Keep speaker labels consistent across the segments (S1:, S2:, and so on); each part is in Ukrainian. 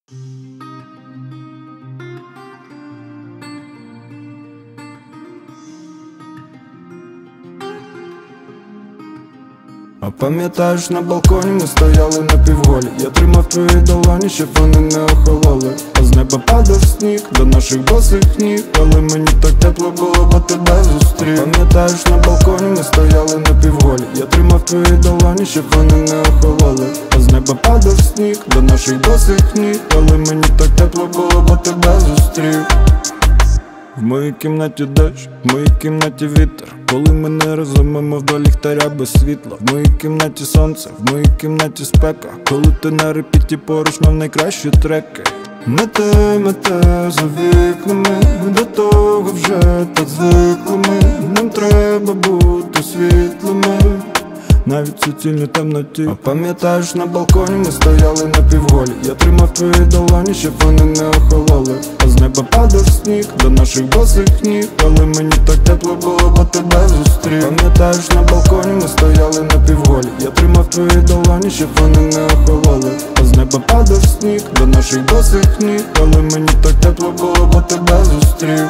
S1: А пам'ятаєш, на балконі ми стояли напівголі. Я тримав твої долоні, щоб вони не охололи. А з неба падав сніг до наших босих ніг. Але мені так тепло було, бо тебе зустрів. Пам'ятаєш, на балконі ми стояли напівголі. Я тримав твої долоні, щоб вони не охололи. А з неба падав сніг до наших босих ніг. Але мені так тепло було, бо тебе зустрів. В моїй кімнаті дощ, в моїй кімнаті вітер. Коли ми не разом, мов до ліхтаря без світла. В моїй кімнаті сонце, в моїй кімнаті спека. Коли ти на репіті поруч, мав найкращі треки. Мете за вікнами, до того вже так звикли ми. Нам треба бути світлими, навіть в суцільній темноті. А пам'ятаєш, на балконі ми стояли напівголі. Я тримав твої долоні, щоб вони не охололи. А з неба падав сніг до наших босих ніг. Але мені так тепло було, бо тебе зустрів. Пам'ятаєш, на балконі ми стояли напівголі. Я тримав твої долоні, щоб вони не охололи. А з неба падав сніг до наших босих ніг. Але мені так тепло було, бо тебе зустрів.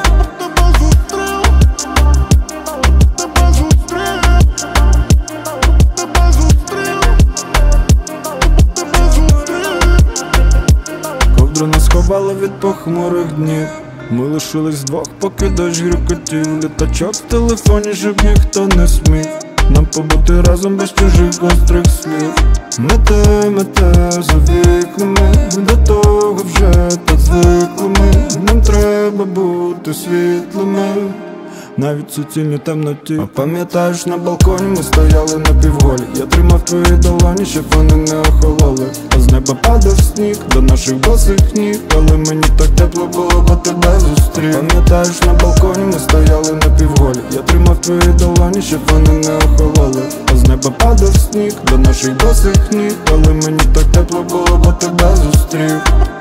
S1: Нас ховало від похмурих днів. Ми лишились вдвох, поки дощ грюкотів. Літачок в телефоні, щоб ніхто не смів нам побути разом без чужих гострих слів. Мете за вікнами, до того вже так звикли ми. Нам треба бути світлими, навіть в суцільній темноті. А пам'ятаєш, на балконі ми стояли напівголі. Я тримав твої долоні, щоб вони не охололи. А з неба падав сніг до наших босих ніг. Але мені так тепло було, бо тебе зустрів. Пам'ятаєш, на балконі ми стояли напівголі. Я тримав твої долоні, щоб вони не охололи. А з неба падав сніг до наших босих ніг. Але мені так тепло було, бо тебе зустрів.